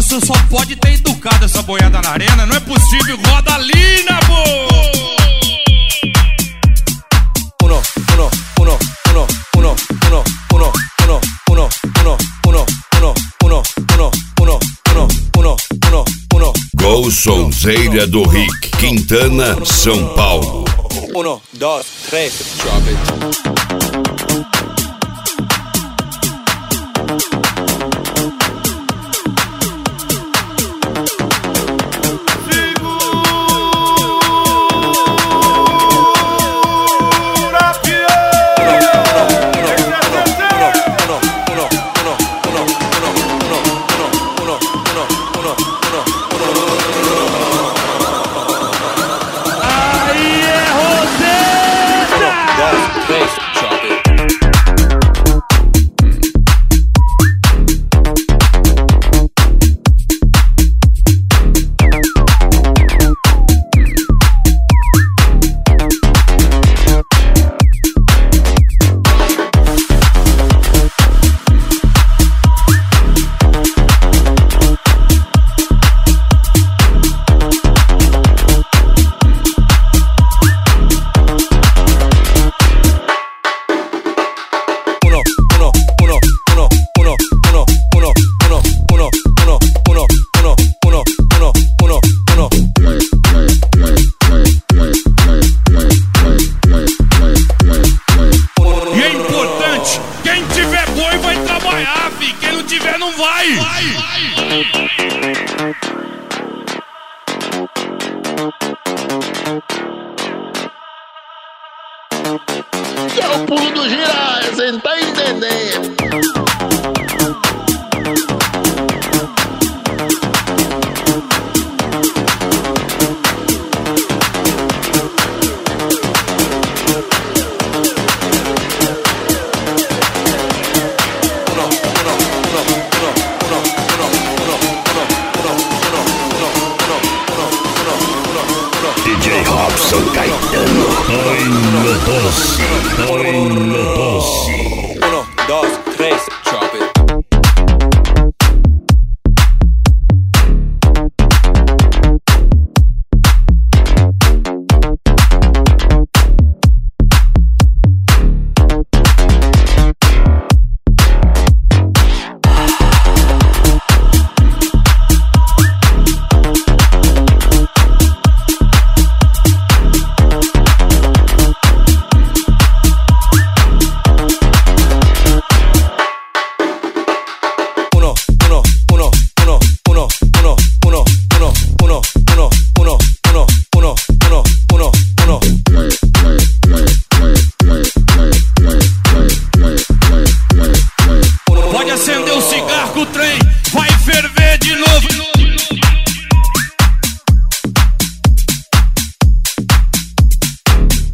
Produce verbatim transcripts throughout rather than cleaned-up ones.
Você só pode ter educado essa boiada na arena. Não é possível, roda ali na boa. Uno, uno, uno, uno, uno, uno, uno, uno, uno, uno, uno, uno, uno, uno, uno, uno, uno, uno, uno. Gol Sonzeira do Rick, Quintana, São Paulo. Uno, dos, três, drop it. Que é o pulo do gira, você não tá entendendo. D J Robson Caetano, Toino Doce, Toino Doce. Uno, dos, três, drop it.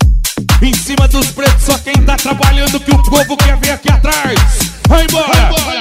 Em cima dos pretos, só quem tá trabalhando que o povo quer ver aqui atrás. Vai embora!